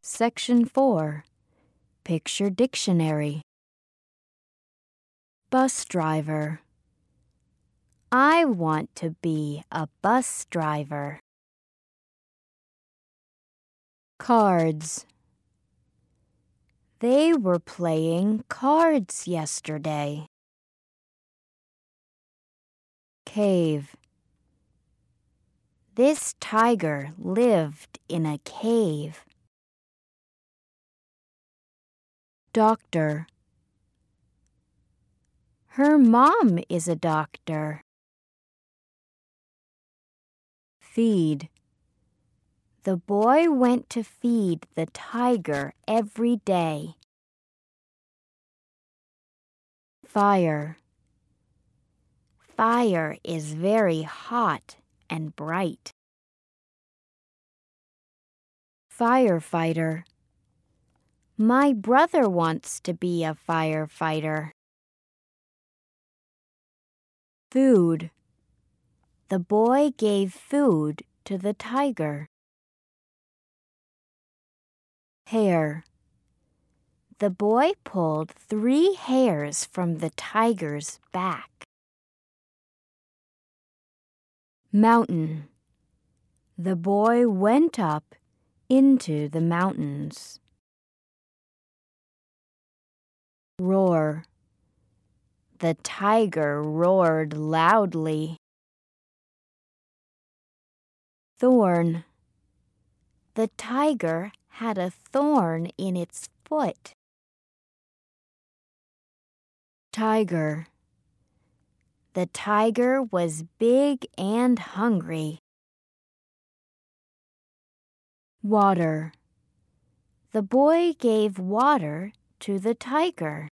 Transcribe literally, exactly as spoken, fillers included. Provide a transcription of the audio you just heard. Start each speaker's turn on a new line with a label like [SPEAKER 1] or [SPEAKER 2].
[SPEAKER 1] Section four. Picture dictionary. Bus driver. I want to be a bus driver. Cards. They were playing cards yesterday. Cave. This tiger lived in a cave. Doctor. Her mom is a doctor. Feed. The boy went to feed the tiger every day. Fire. Fire is very hot and bright. Firefighter. My brother wants to be a firefighter. Food. The boy gave food to the tiger. Hair. The boy pulled three hairs from the tiger's back. Mountain. The boy went up into the mountains. Roar. The tiger roared loudly. Thorn. The tiger had a thorn in its foot. Tiger. The tiger was big and hungry. Water. The boy gave water to the tiger.